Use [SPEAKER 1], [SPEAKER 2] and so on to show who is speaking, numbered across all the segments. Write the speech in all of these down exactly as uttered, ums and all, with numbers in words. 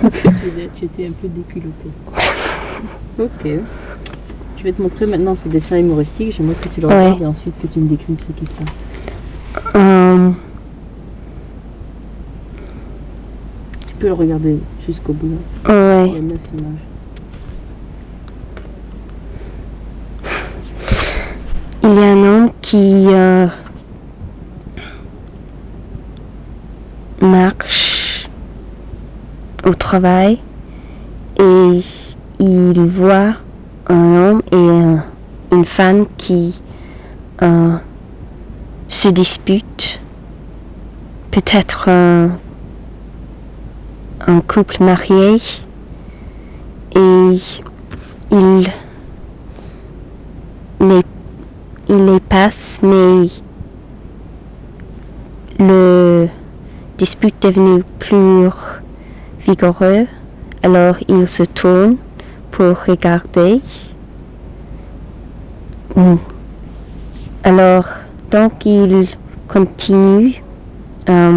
[SPEAKER 1] J'étais un peu déculottée. Ok. Je vais te montrer maintenant ce dessin humoristique. J'aimerais que tu le regardes ouais. Et ensuite que tu me décrives ce qui se passe.
[SPEAKER 2] Um...
[SPEAKER 1] Tu peux le regarder jusqu'au bout.
[SPEAKER 2] Ouais.
[SPEAKER 1] Il y a neuf images.
[SPEAKER 2] Il y a un homme qui euh, marche au travail et il voit un homme et euh, une femme qui euh, se disputent, peut-être un, un couple marié, et il les, il les passe, mais le dispute est devenu plus vigoureux, alors il se tourne pour regarder. Alors, donc il continue euh,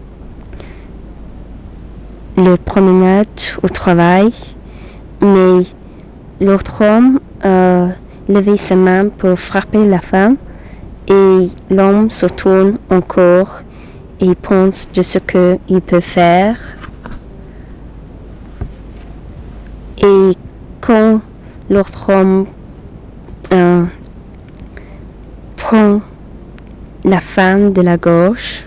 [SPEAKER 2] le promenade au travail, mais l'autre homme a levé sa main pour frapper la femme et l'homme se tourne encore et pense de ce qu'il peut faire. Et quand l'autre homme euh, prend la femme de la gauche,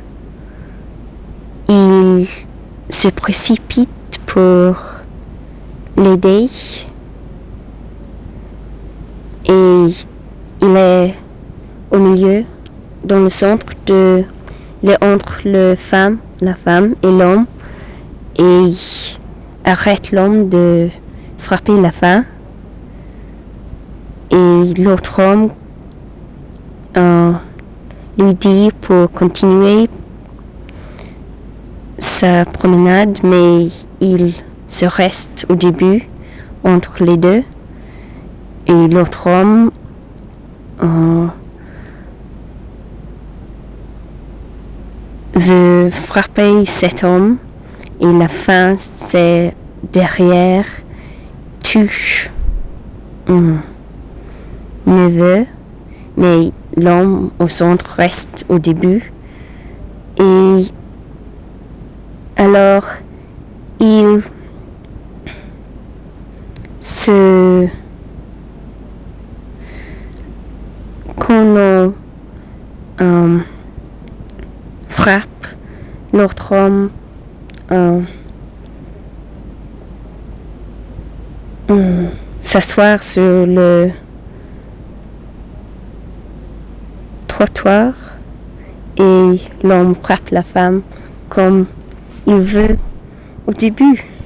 [SPEAKER 2] il se précipite pour l'aider et il est au milieu, dans le centre de, il est entre le femme, la femme et l'homme, et arrête l'homme de frapper la femme. Et l'autre homme euh, lui dit pour continuer sa promenade, mais il se reste au début entre les deux. Et l'autre homme euh, veut frapper cet homme et la fin c'est derrière touche hum, neveu, mais l'homme au centre reste au début. Et alors il se quand on euh, frappe l'autre homme euh, euh, s'asseoir sur le trottoir et l'homme frappe la femme comme il veut au début.